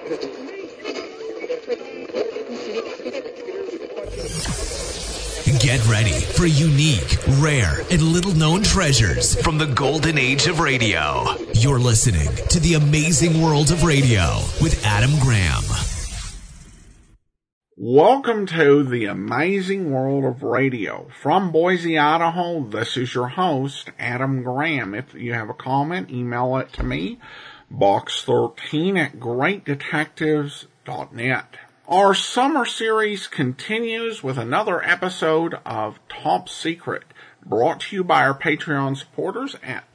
Get ready for unique, rare, and little-known treasures from the golden age of radio. You're listening to The Amazing World of Radio with Adam Graham. Welcome to The Amazing World of Radio. From Boise, Idaho, this is your host, Adam Graham. If you have a comment, email it to me, box13@greatdetectives.net. Our summer series continues with another episode of Top Secret, brought to you by our Patreon supporters at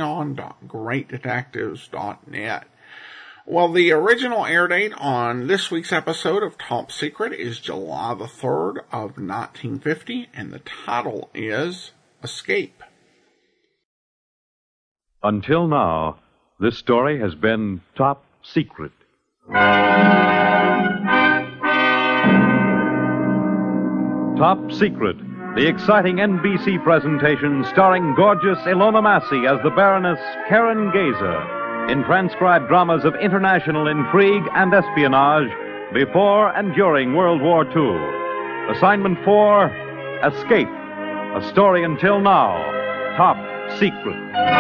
patreon.greatdetectives.net. Well, the original air date on this week's episode of Top Secret is July the 3rd of 1950, and the title is Escape. Until now, this story has been Top Secret. Top Secret, the exciting NBC presentation starring gorgeous Ilona Massey as the Baroness Karen Gazer in transcribed dramas of international intrigue and espionage before and during World War II. Assignment 4, Escape, a story until now, Top Secret.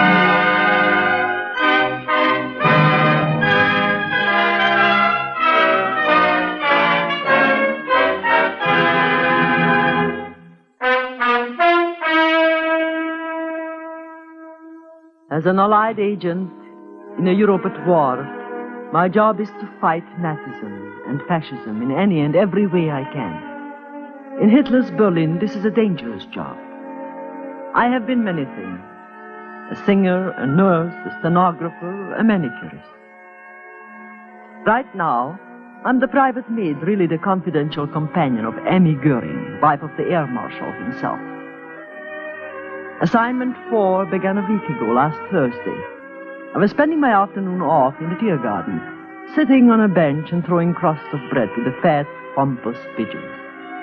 As an Allied agent in a Europe at war, my job is to fight Nazism and fascism in any and every way I can. In Hitler's Berlin, this is a dangerous job. I have been many things. A singer, a nurse, a stenographer, a manicurist. Right now, I'm the private maid, really the confidential companion of Emmy Goering, wife of the Air Marshal himself. Assignment 4 began a week ago, last Thursday. I was spending my afternoon off in the Tear Garden, sitting on a bench and throwing crusts of bread to the fat, pompous pigeons.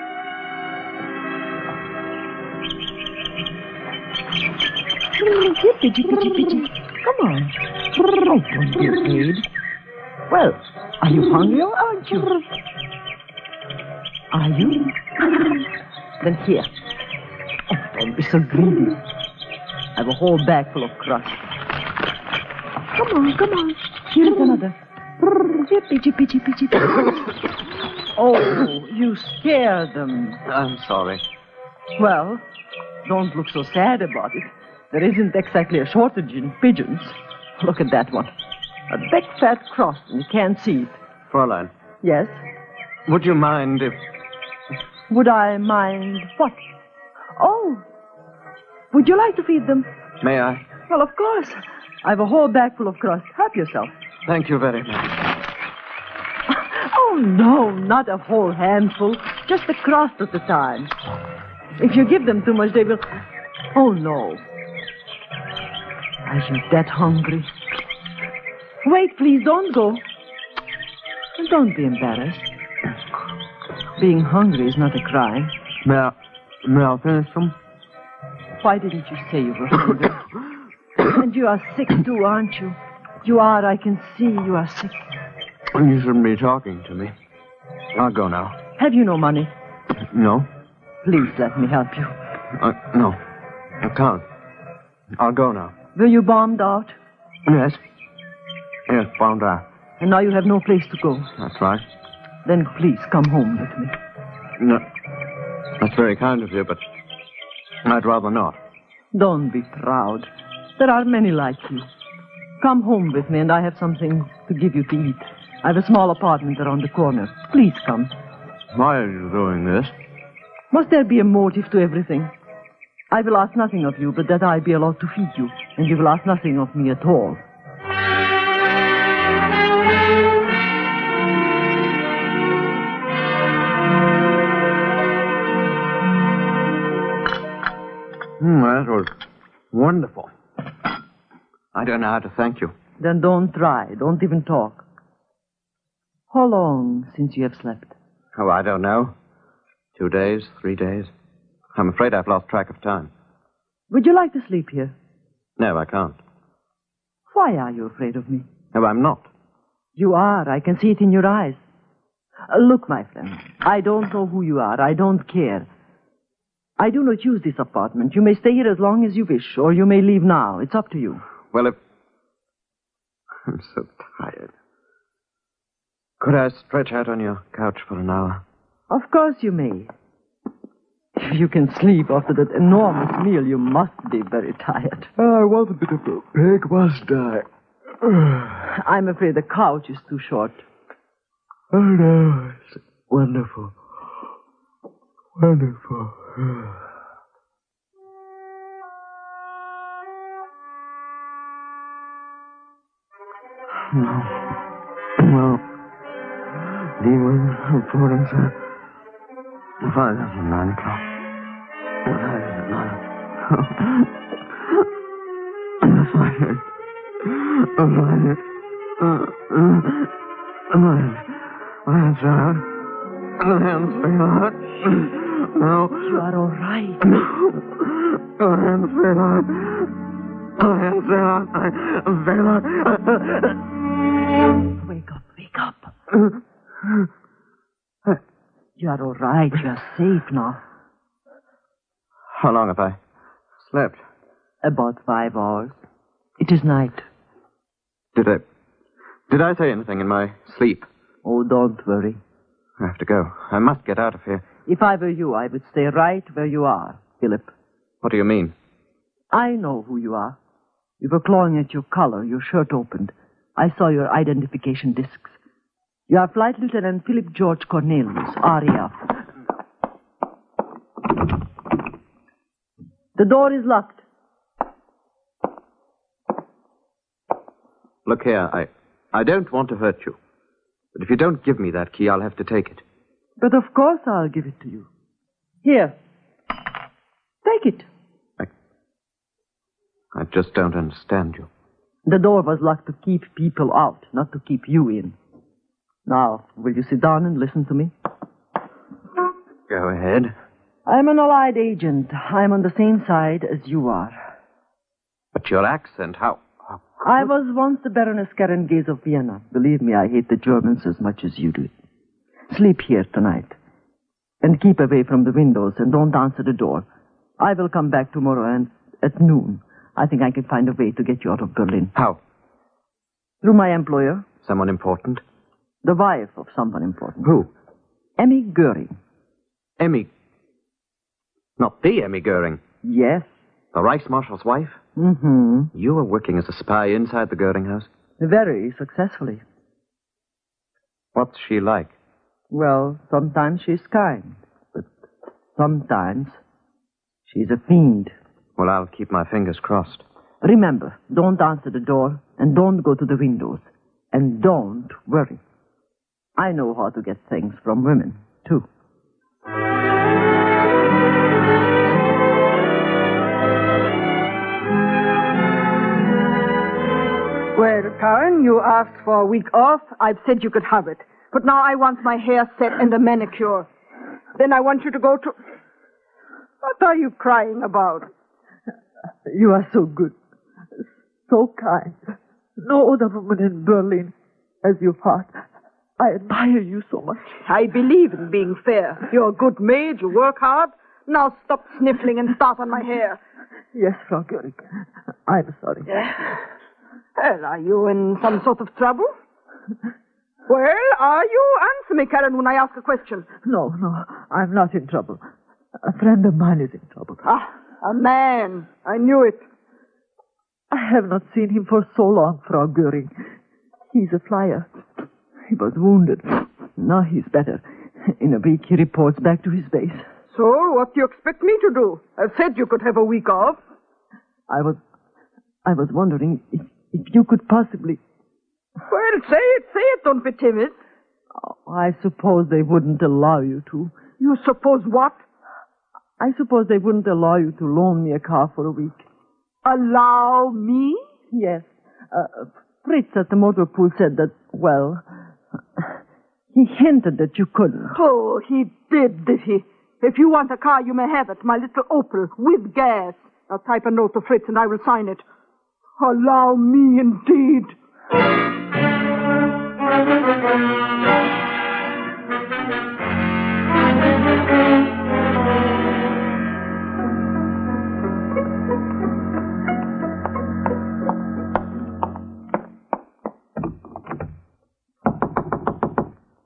Jippy, jippy, jippy, jippy. Come on. Oh, don't be afraid. Well, are you hungry or aren't you? Are you? Then here. Oh, don't be so greedy. I have a whole bag full of crust. Come on, come on. Here's another. Jippy, jippy, jippy, jippy. Oh, you scared them. I'm sorry. Well, don't look so sad about it. There isn't exactly a shortage in pigeons. Look at that one. A big fat crust, and you can't see it. Fräulein. Yes? Would you mind if... Would I mind what? Oh, would you like to feed them? May I? Well, of course. I have a whole bag full of crust. Help yourself. Thank you very much. Oh, no, not a whole handful. Just a crust at a time. If you give them too much, they will... Oh, no. Are you that hungry? Wait, please, don't go. And don't be embarrassed. Being hungry is not a crime. May I finish them? Why didn't you say you were hungry? And you are sick, too, aren't you? You are, I can see you are sick. You shouldn't be talking to me. I'll go now. Have you no money? No. Please let me help you. No. I can't. I'll go now. Were you bombed out? Yes. Yes, bombed out. And now you have no place to go. That's right. Then please come home with me. No. That's very kind of you, but I'd rather not. Don't be proud. There are many like you. Come home with me and I have something to give you to eat. I have a small apartment around the corner. Please come. Why are you doing this? Must there be a motive to everything? I will ask nothing of you, but that I be allowed to feed you, and you will ask nothing of me at all. That was wonderful. I don't know how to thank you. Then don't try. Don't even talk. How long since you have slept? Oh, I don't know. 2 days, 3 days. I'm afraid I've lost track of time. Would you like to sleep here? No, I can't. Why are you afraid of me? No, I'm not. You are. I can see it in your eyes. Look, my friend, I don't know who you are. I don't care. I do not use this apartment. You may stay here as long as you wish, or you may leave now. It's up to you. Well, if... I'm so tired. Could I stretch out on your couch for an hour? Of course you may. If you can sleep after that enormous meal, you must be very tired. I want a bit of a break, must I? I'm afraid the couch is too short. Oh, no. It's wonderful. Wonderful. No. Well, demon reporting, sir. If I left at 9 o'clock. If I left at 9 o'clock. If I left. My hands are out. My hands fell out. No. You are all right. My hands fell out. My hands fell out. I fell out. Wake up, wake up. You are all right. You are safe now. How long have I slept? About 5 hours. It is night. Did I say anything in my sleep? Oh, don't worry. I have to go. I must get out of here. If I were you, I would stay right where you are, Philip. What do you mean? I know who you are. You were clawing at your collar, your shirt opened. I saw your identification discs. You are Flight Lieutenant Philip George Cornelius, RAF. The door is locked. Look here, I don't want to hurt you. But if you don't give me that key, I'll have to take it. But of course I'll give it to you. Here. Take it. I just don't understand you. The door was locked to keep people out, not to keep you in. Now, will you sit down and listen to me? Go ahead. I'm an Allied agent. I'm on the same side as you are. But your accent, how... I was once the Baroness Karen Gaze of Vienna. Believe me, I hate the Germans as much as you do. Sleep here tonight. And keep away from the windows and don't answer the door. I will come back tomorrow and at noon. I think I can find a way to get you out of Berlin. How? Through my employer. Someone important? The wife of someone important. Who? Emmy Goering. Emmy. Not the Emmy Goering. Yes. The Reichsmarshal's wife? Mm-hmm. You were working as a spy inside the Goering house? Very successfully. What's she like? Well, sometimes she's kind, but sometimes she's a fiend. Well, I'll keep my fingers crossed. Remember, don't answer the door, and don't go to the windows, and don't worry. I know how to get things from women, too. Well, Karen, you asked for a week off. I've said you could have it. But now I want my hair set and a manicure. Then I want you to go to... What are you crying about? You are so good. So kind. No other woman in Berlin has your heart. I admire you so much. I believe in being fair. You're a good maid. You work hard. Now stop sniffling and start on my hair. Yes, Frau Göring. I'm sorry. Well, are you in some sort of trouble? Well, are you? Answer me, Karen, when I ask a question. No, I'm not in trouble. A friend of mine is in trouble. Ah, a man. I knew it. I have not seen him for so long, Frau Göring. He's a flyer. He was wounded. Now he's better. In a week, he reports back to his base. So, what do you expect me to do? I said you could have a week off. I was wondering if you could possibly... Well, say it, don't be timid. Oh, I suppose they wouldn't allow you to. You suppose what? I suppose they wouldn't allow you to loan me a car for a week. Allow me? Yes. Fritz at the motor pool said that, well, he hinted that you couldn't. Oh, he did he? If you want a car, you may have it. My little Opel, with gas. I'll type a note to Fritz and I will sign it. Allow me, indeed.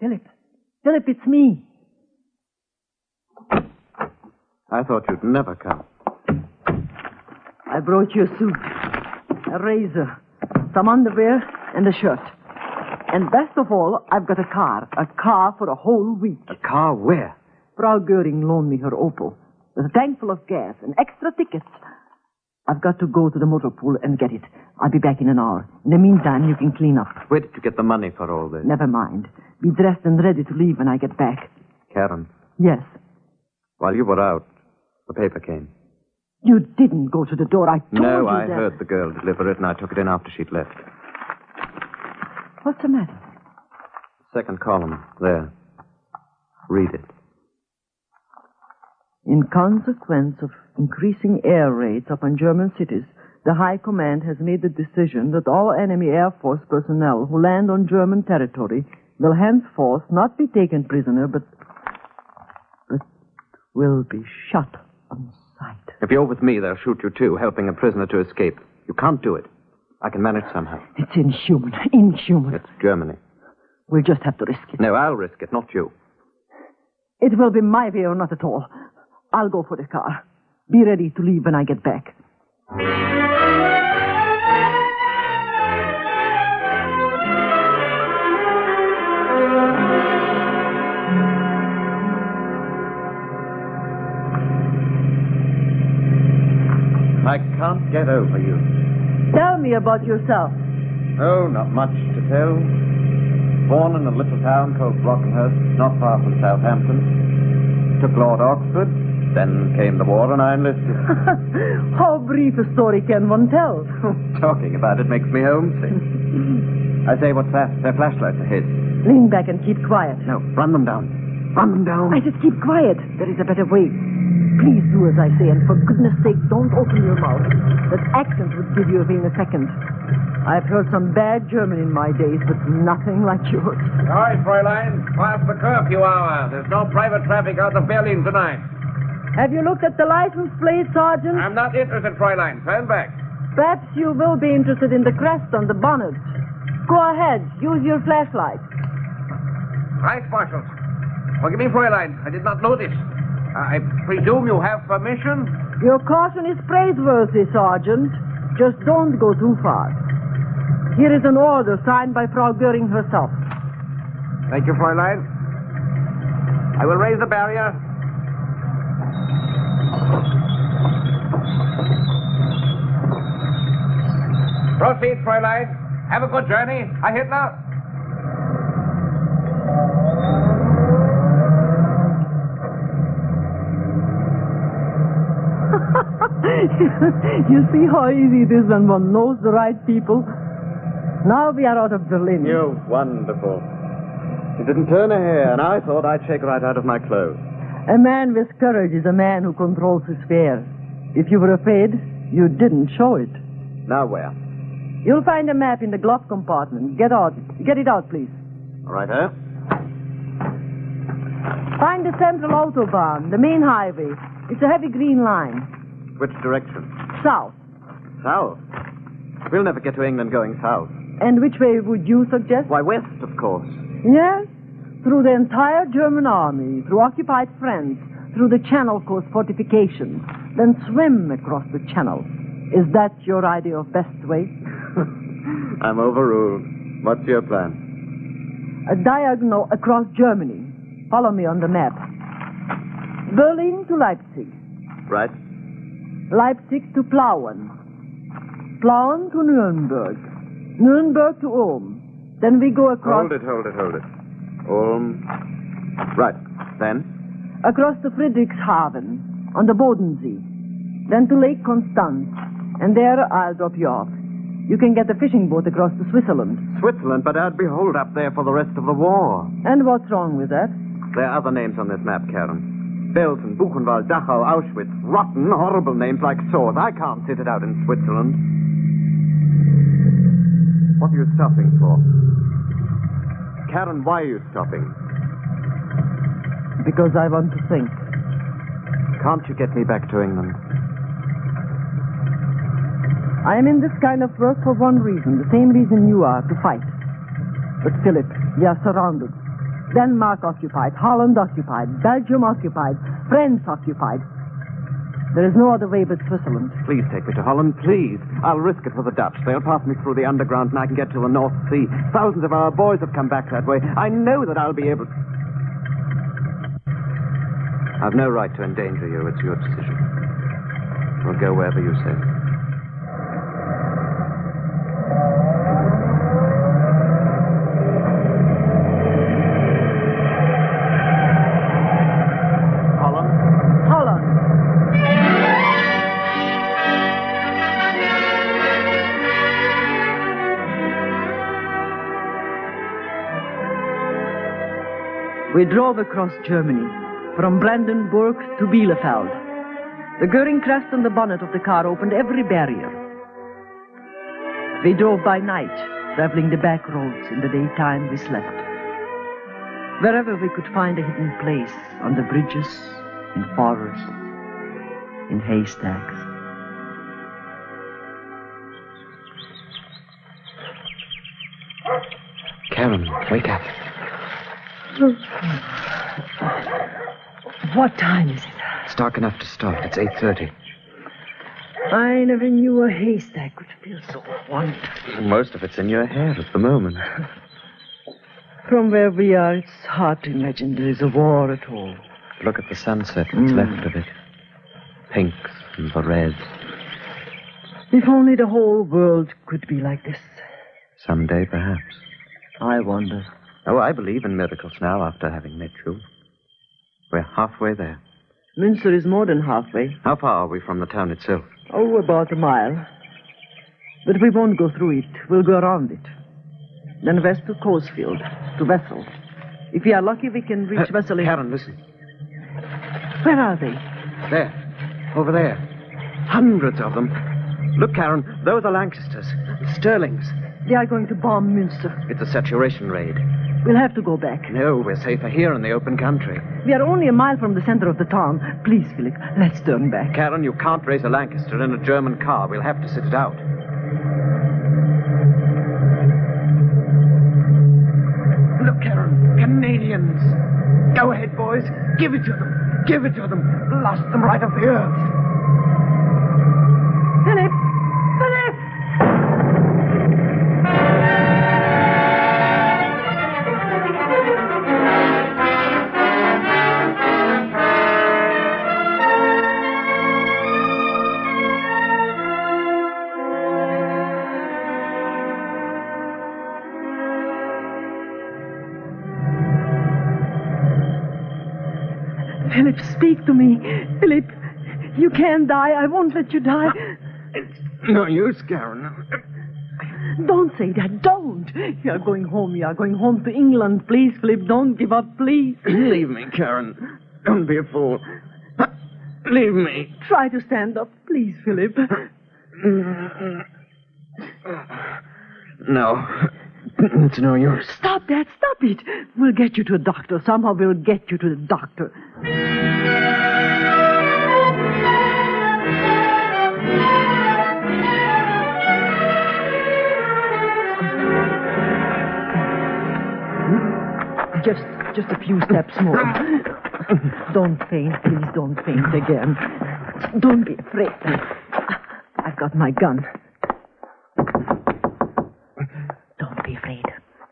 Philip, it's me. I thought you'd never come. I brought you a suit, a razor, some underwear, and a shirt. And best of all, I've got a car for a whole week. A car where? Frau Göring loaned me her Opel, with a tank full of gas and extra tickets. I've got to go to the motor pool and get it. I'll be back in an hour. In the meantime, you can clean up. Where did you get the money for all this? Never mind. Be dressed and ready to leave when I get back. Karen, Yes. while you were out, the paper came. You didn't go to the door. I told you No, that. I heard the girl deliver it, and I took it in after she'd left. What's the matter? Second column, there. Read it. In consequence of increasing air raids upon German cities, the High Command has made the decision that all enemy Air Force personnel who land on German territory will henceforth not be taken prisoner, but will be shot on sight. If you're with me, they'll shoot you too, helping a prisoner to escape. You can't do it. I can manage somehow. It's inhuman. Inhuman. It's Germany. We'll just have to risk it. No, I'll risk it, not you. It will be my way or not at all. I'll go for the car. Be ready to leave when I get back. I can't get over you. Tell me about yourself. Oh, not much to tell. Born in a little town called Brockenhurst, not far from Southampton. Took Lord Oxford, then came the war and I enlisted. How brief a story can one tell? Talking about it makes me homesick. I say, what's that? Their flashlights ahead. Lean back and keep quiet. No, run them down. Run them down. I said keep quiet. There is a better way. Please do as I say, and for goodness sake, don't open your mouth. That accent would give you away in a second. I've heard some bad German in my days, but nothing like yours. All right, Fräulein. Past the curfew hour. There's no private traffic out of Berlin tonight. Have you looked at the license plate, Sergeant? I'm not interested, Fräulein. Turn back. Perhaps you will be interested in the crest on the bonnet. Go ahead. Use your flashlight. Right, Marshal. Forgive me, Fräulein. I did not notice. I presume you have permission? Your caution is praiseworthy, Sergeant. Just don't go too far. Here is an order signed by Frau Göring herself. Thank you, Fräulein. I will raise the barrier. Proceed, Fräulein. Have a good journey. I hit now. You see how easy it is when one knows the right people? Now we are out of Berlin. You're wonderful. You didn't turn a hair, and I thought I'd shake right out of my clothes. A man with courage is a man who controls his fear. If you were afraid, you didn't show it. Now where? You'll find a map in the glove compartment. Get it out, please. All right, eh? Find the central autobahn, the main highway. It's a heavy green line. Which direction? South. South. We'll never get to England going south. And which way would you suggest? Why, west, of course. Yes? Through the entire German army, through occupied France, through the Channel Coast fortifications, then swim across the channel. Is that your idea of best way? I'm overruled. What's your plan? A diagonal across Germany. Follow me on the map. Berlin to Leipzig. Right. Leipzig to Plauen. Plauen to Nuremberg. Nuremberg to Ulm. Then we go across... Hold it. Ulm. Right. Then? Across to Friedrichshafen, on the Bodensee. Then to Lake Constance. And there I'll drop you off. You can get a fishing boat across to Switzerland. Switzerland, but I'd be holed up there for the rest of the war. And what's wrong with that? There are other names on this map, Karen. Belsen, Buchenwald, Dachau, Auschwitz. Rotten, horrible names like swords. I can't sit it out in Switzerland. What are you stopping for? Karen, why are you stopping? Because I want to think. Can't you get me back to England? I am in this kind of work for one reason, the same reason you are, to fight. But, Philip, we are surrounded. Denmark occupied, Holland occupied, Belgium occupied, France occupied. There is no other way but Switzerland. Please take me to Holland, please. I'll risk it for the Dutch. They'll pass me through the underground and I can get to the North Sea. Thousands of our boys have come back that way. I know that I'll be able... I've no right to endanger you. It's your decision. We'll go wherever you say. We drove across Germany, from Brandenburg to Bielefeld. The Goering crest on the bonnet of the car opened every barrier. We drove by night, traveling the back roads. In the daytime, we slept. Wherever we could find a hidden place, on the bridges, in forests, in haystacks. Karen, wake up. What time is it? It's dark enough to start. It's 8:30. I never knew a haystack could feel so wonderful. Most of it's in your hair at the moment. From where we are, it's hard to imagine there is a war at all. Look at the sunset, what's left of it. Pinks and the reds. If only the whole world could be like this. Someday, perhaps. I wonder. Oh, I believe in miracles now after having met you. We're halfway there. Münster is more than halfway. How far are we from the town itself? Oh, about a mile. But we won't go through it. We'll go around it. Then west to Coesfield, to Wessel. If we are lucky, we can reach Wessel. Karen, listen. Where are they? There. Over there. Hundreds of them. Look, Karen, those are Lancasters. Sterlings. They are going to bomb Münster. It's a saturation raid. We'll have to go back. No, we're safer here in the open country. We are only a mile from the center of the town. Please, Philip, let's turn back. Karen, you can't raise a Lancaster in a German car. We'll have to sit it out. Look, Karen, Canadians. Go ahead, boys. Give it to them. Give it to them. Blast them right off the earth. Philip! Philip! Philip, speak to me. Philip, you can't die. I won't let you die. It's no use, Karen. Don't say that. Don't. You are going home. You are going home to England. Please, Philip, don't give up, please. Leave me, Karen. Don't be a fool. Leave me. Try to stand up, please, Philip. No. It's no use. Stop that. Stop it. We'll get you to a doctor. Somehow we'll get you to the doctor. Just a few steps more. Don't faint, please. Don't faint again. Don't be afraid. I've got my gun. Don't be afraid.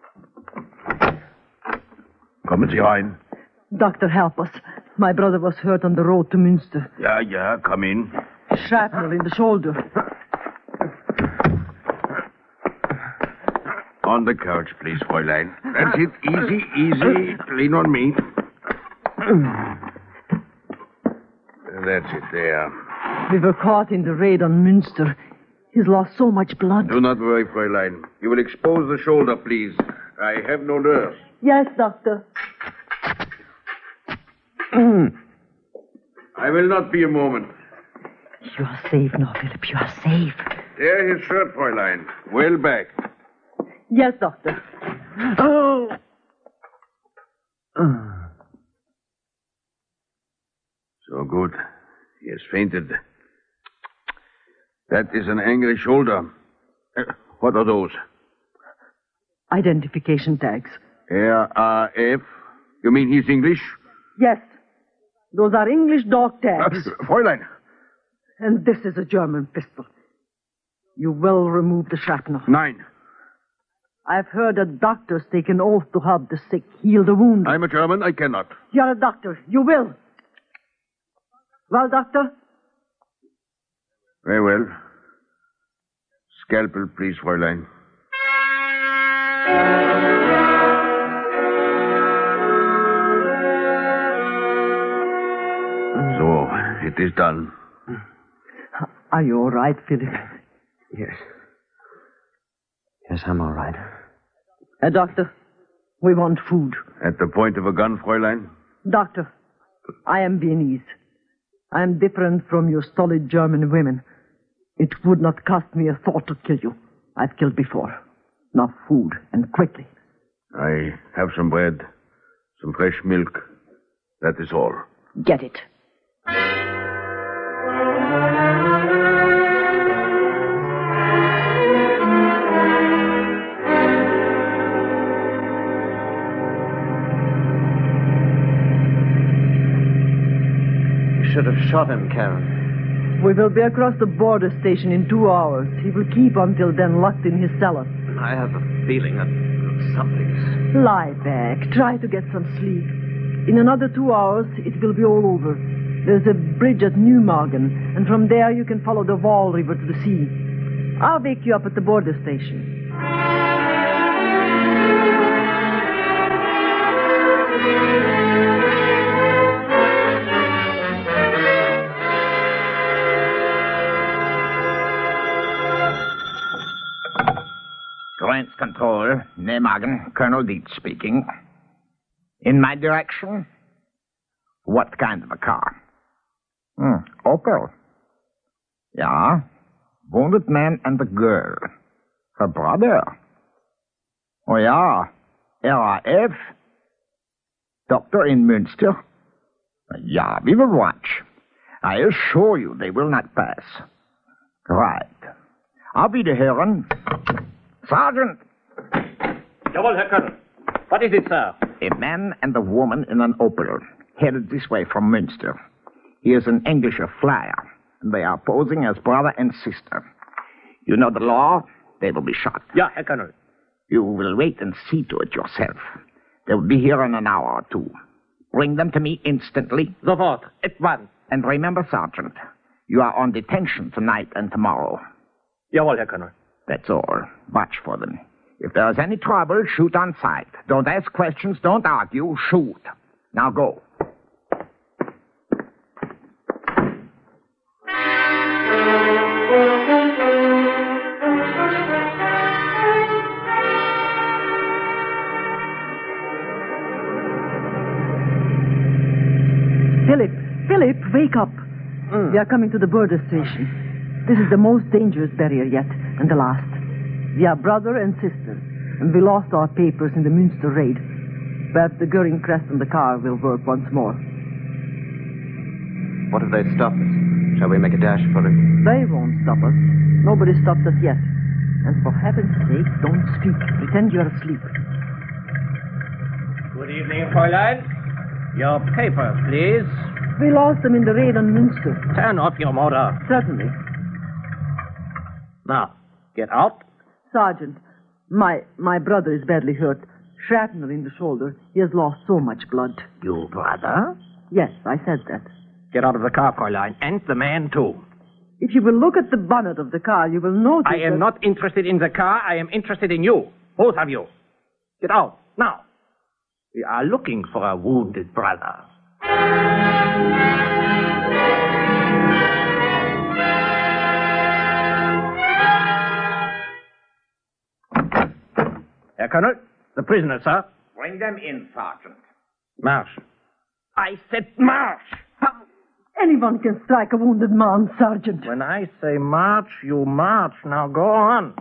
Kommen Sie rein. Doctor, help us. My brother was hurt on the road to Münster. Ja, come in. Shrapnel in the shoulder. On the couch, please, Fräulein. That's it. Easy. Lean on me. That's it, there. We were caught in the raid on Münster. He's lost so much blood. Do not worry, Fräulein. You will expose the shoulder, please. I have no nurse. Yes, doctor. I will not be a moment. You are safe now, Philip. You are safe. There, his shirt, Fräulein. Well back. Yes, doctor. Oh! So good. He has fainted. That is an angry shoulder. What are those? Identification tags. RAF You mean he's English? Yes. Those are English dog tags. Fräulein. And this is a German pistol. You will remove the shrapnel. Nein. I've heard that doctors take an oath to help the sick, heal the wounded. I'm a German. I cannot. You're a doctor. You will. Well, doctor? Very well. Scalpel, please, Fräulein. So, it is done. Are you all right, Philip? Yes. Yes, I'm all right. Doctor, we want food. At the point of a gun, Fräulein? Doctor, I am Viennese. I am different from your stolid German women. It would not cost me a thought to kill you. I've killed before. Now food, and quickly. I have some bread, some fresh milk. That is all. Get it. You should have shot him, Karen. We will be across the border station in 2 hours. He will keep until then locked in his cellar. I have a feeling that something's... Lie back. Try to get some sleep. In another 2 hours, it will be all over. There's a bridge at Newmargen, and from there you can follow the Wall River to the sea. I'll wake you up at the border station. Grants Control, Newmargen, Colonel Dietz speaking. In my direction? What kind of a car? Opel. Yeah. Wounded man and a girl. Her brother. Oh, yeah. RAF. Doctor in Münster. Yeah, we will watch. I assure you they will not pass. Right. Auf Wiederhören. Sergeant! Jawohl, Herr Colonel. What is it, sir? A man and a woman in an Opel, headed this way from Münster. He is an English flyer, and they are posing as brother and sister. You know the law, they will be shot. Ja, Herr Colonel. You will wait and see to it yourself. They will be here in an hour or two. Bring them to me instantly. Sofort, at once. And remember, Sergeant, you are on detention tonight and tomorrow. Jawohl, Herr Colonel. That's all. Watch for them. If there is any trouble, shoot on sight. Don't ask questions, don't argue, shoot. Now go. Philip, wake up. We are coming to the border station. This is the most dangerous barrier yet, and the last. We are brother and sister, and we lost our papers in the Münster raid. Perhaps the Goering crest on the car will work once more. What if they stop us? Shall we make a dash for it? They won't stop us. Nobody stopped us yet. And for heaven's sake, don't speak. Pretend you're asleep. Good evening, Fräulein. Your papers, please. We lost them in the raid on Münster. Turn off your motor. Certainly. Now, get out. Sergeant, my brother is badly hurt. Shrapnel in the shoulder. He has lost so much blood. Your brother? Yes, I said that. Get out of the car, Fräulein, and the man, too. If you will look at the bonnet of the car, you will notice I am not interested in the car. I am interested in you. Both of you. Get out, now. We are looking for a wounded brother. Herr Colonel, the prisoner, sir. Bring them in, Sergeant. March. I said march! Anyone can strike a wounded man, Sergeant. When I say march, you march. Now go on.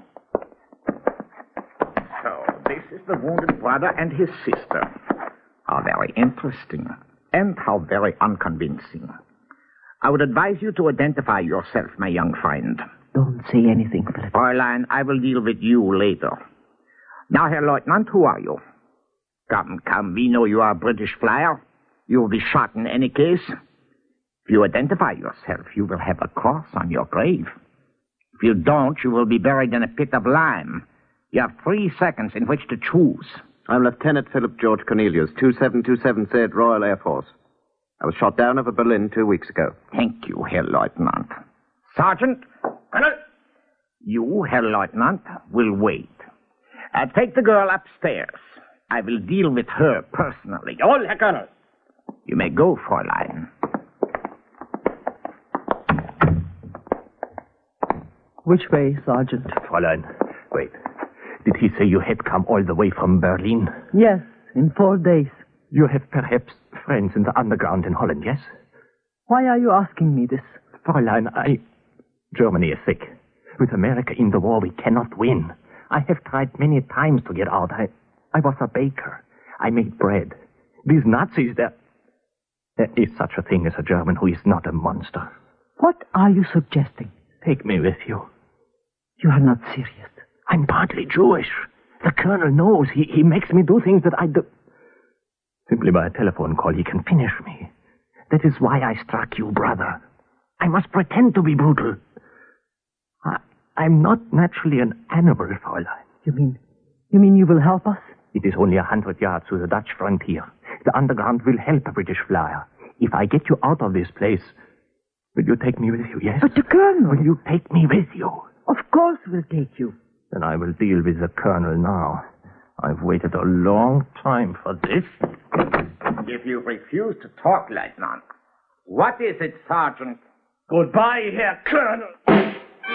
So, this is the wounded brother and his sister. How very interesting. And how very unconvincing. I would advise you to identify yourself, my young friend. Don't say anything, Philip. Fräulein, I will deal with you later. Now, Herr Lieutenant, who are you? Come. We know you are a British flyer. You will be shot in any case. If you identify yourself, you will have a cross on your grave. If you don't, you will be buried in a pit of lime. You have 3 seconds in which to choose. I'm Lieutenant Philip George Cornelius, 2727Z Royal Air Force. I was shot down over Berlin 2 weeks ago. Thank you, Herr Lieutenant. Sergeant, Colonel, you, Herr Lieutenant, will wait. Take the girl upstairs. I will deal with her personally. Jawohl, Herr Colonel. You may go, Fräulein. Which way, Sergeant? Fräulein, wait. Did he say you had come all the way from Berlin? Yes, in 4 days. You have perhaps friends in the underground in Holland, yes? Why are you asking me this? Fräulein, Germany is sick. With America in the war, we cannot win. I have tried many times to get out. I was a baker. I made bread. These Nazis, there is such a thing as a German who is not a monster. What are you suggesting? Take me with you. You are not serious. I'm partly Jewish. The colonel knows. He makes me do things that I do. Simply by a telephone call, he can finish me. That is why I struck you, brother. I must pretend to be brutal. I'm not naturally an animal, Fräulein. You mean you will help us? It is only 100 yards to the Dutch frontier. The underground will help a British flyer. If I get you out of this place, will you take me with you, yes? But the colonel... Will you take me with you? Of course we'll take you. Then I will deal with the colonel now. I've waited a long time for this. If you refuse to talk, Lieutenant, what is it, Sergeant? Goodbye, Herr Colonel.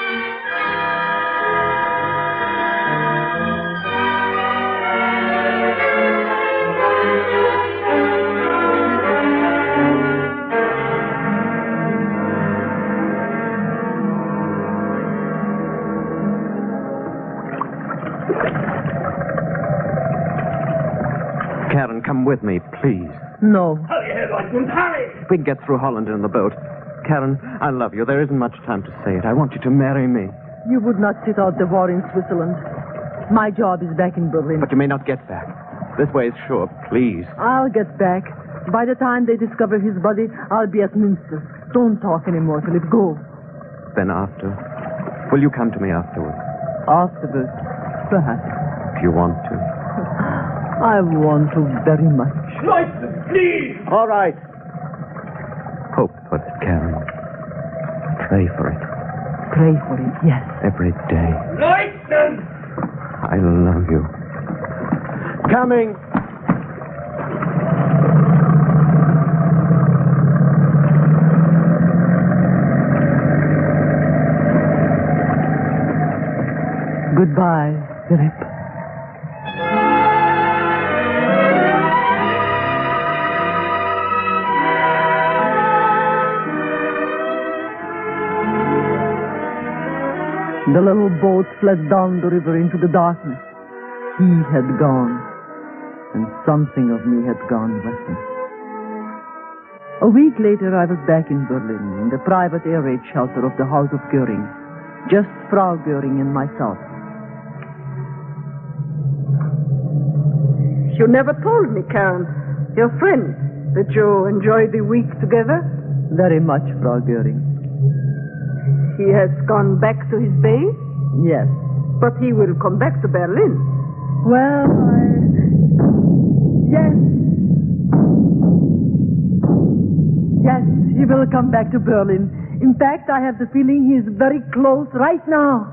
Karen, come with me, please. No. We can get through Holland in the boat. Karen, I love you. There isn't much time to say it. I want you to marry me. You would not sit out the war in Switzerland. My job is back in Berlin. But you may not get back. This way is sure. Please. I'll get back. By the time they discover his body, I'll be at Münster. Don't talk anymore, Philip. Go. Then after? Will you come to me afterwards? Afterwards, perhaps. If you want to. I want to very much. Leute, please! All right. Hope for it, Karen. Pray for it. Pray for it, yes. Every day. Leute! I love you. Coming! Goodbye, Philip. The little boat fled down the river into the darkness. He had gone, and something of me had gone with him. A week later, I was back in Berlin, in the private air raid shelter of the House of Göring. Just Frau Göring and myself. You never told me, Karen, your friend, that you enjoyed the week together. Very much, Frau Göring. He has gone back to his base? Yes. But he will come back to Berlin. Well, Yes. Yes, he will come back to Berlin. In fact, I have the feeling he is very close right now.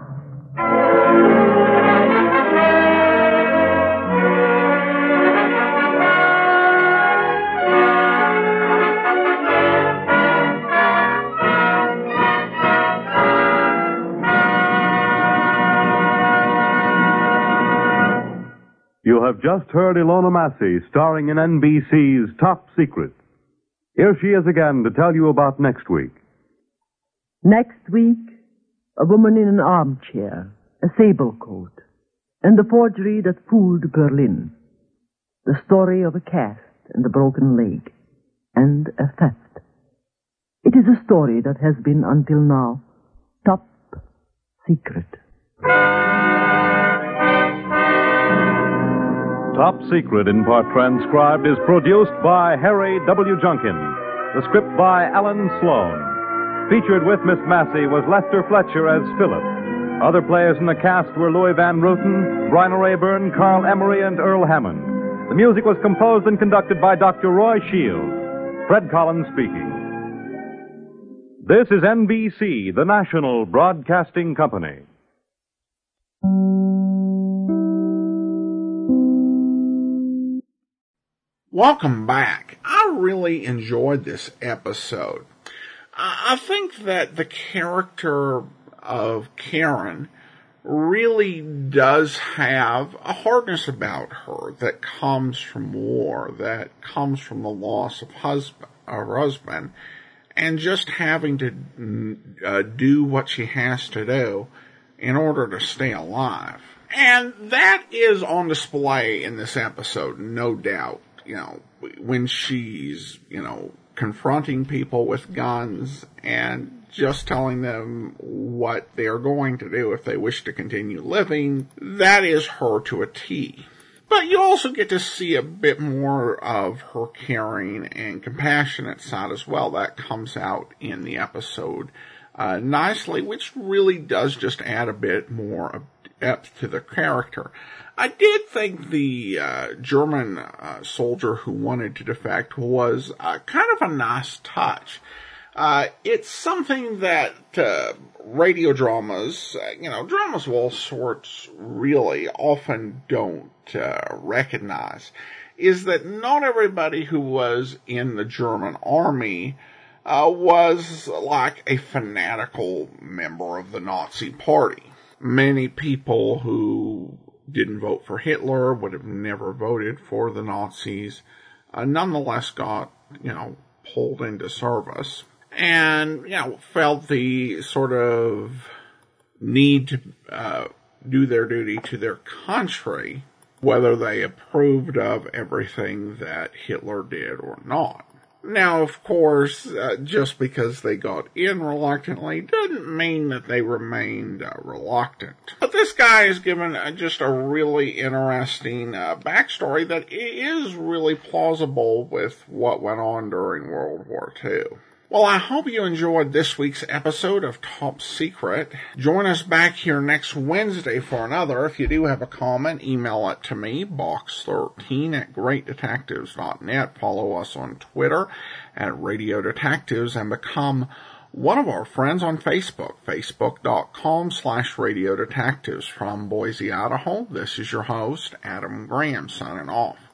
You have just heard Ilona Massey starring in NBC's Top Secret. Here she is again to tell you about next week. Next week, a woman in an armchair, a sable coat, and the forgery that fooled Berlin. The story of a cast and a broken leg, and a theft. It is a story that has been, until now, top secret. Top Secret, in part transcribed, is produced by Harry W. Junkin. The script by Alan Sloan. Featured with Miss Massey was Lester Fletcher as Philip. Other players in the cast were Louis Van Rooten, Bryna Rayburn, Carl Emery, and Earl Hammond. The music was composed and conducted by Dr. Roy Shields. Fred Collins speaking. This is NBC, the national broadcasting company. Welcome back. I really enjoyed this episode. I think that the character of Karen really does have a hardness about her that comes from war, that comes from the loss of her husband, and just having to do what she has to do in order to stay alive. And that is on display in this episode, no doubt. You know, when she's, confronting people with guns and just telling them what they are going to do if they wish to continue living, that is her to a T. But you also get to see a bit more of her caring and compassionate side as well. That comes out in the episode nicely, which really does just add a bit more depth to the character. I did think the German soldier who wanted to defect was kind of a nice touch. It's something that radio dramas, dramas of all sorts really often don't recognize, is that not everybody who was in the German army was like a fanatical member of the Nazi Party. Many people who didn't vote for Hitler, would have never voted for the Nazis, nonetheless got, pulled into service and, felt the sort of need to do their duty to their country, whether they approved of everything that Hitler did or not. Now, of course, just because they got in reluctantly doesn't mean that they remained reluctant. But this guy is given just a really interesting backstory that is really plausible with what went on during World War II. Well, I hope you enjoyed this week's episode of Top Secret. Join us back here next Wednesday for another. If you do have a comment, email it to me, box13@greatdetectives.net. Follow us on Twitter @Radio Detectives and become one of our friends on Facebook, facebook.com/Radio Detectives. From Boise, Idaho, this is your host, Adam Graham, signing off.